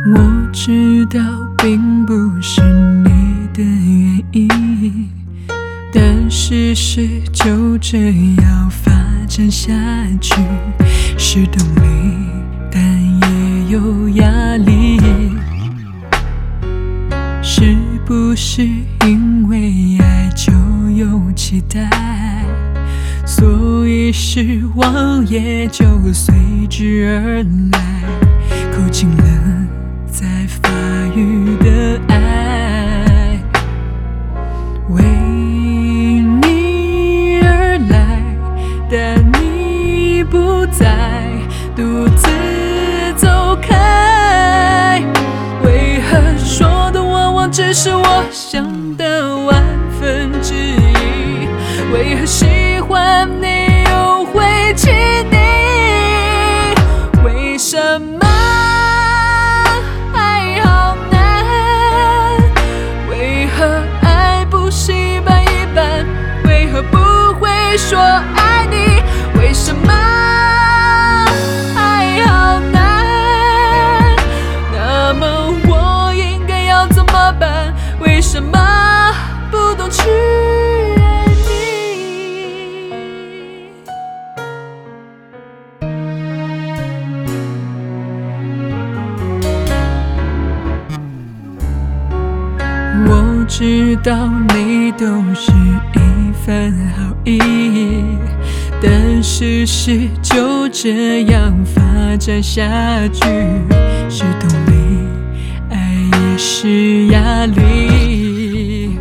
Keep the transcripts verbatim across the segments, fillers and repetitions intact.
我知道并不是你的原因，但事实就这样发展下去，是动力，但也有压力。是不是因为爱就有期待，所以失望也就随之而来，扣紧了在发育的爱，为你而来，但你不在，独自走开。为何说的往往只是我想的万分之一？为何喜欢你又会气你？为什么爱好难？为何爱不是一半一半？为何不会说爱你？为什么爱好难？那么我应该要怎么办？为什么不懂去爱你？我知道你都是一番好意，但事实就这样发展下去，是动力，爱也是压力。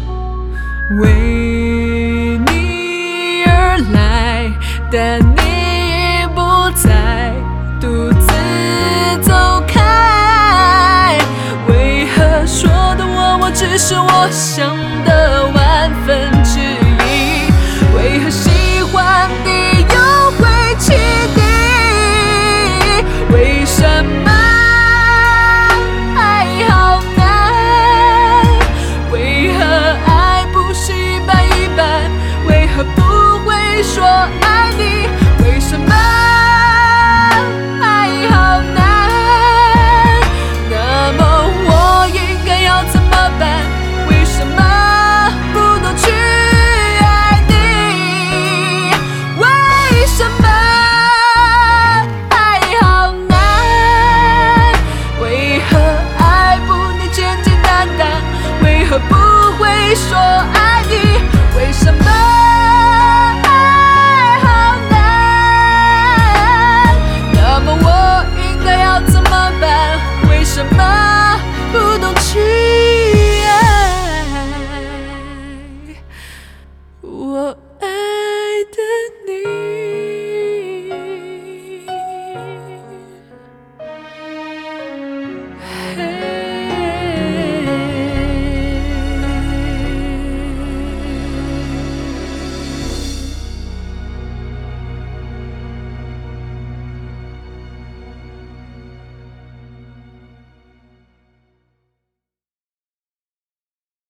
为你而来，但你不在，独自走开。为何说的往往只是我想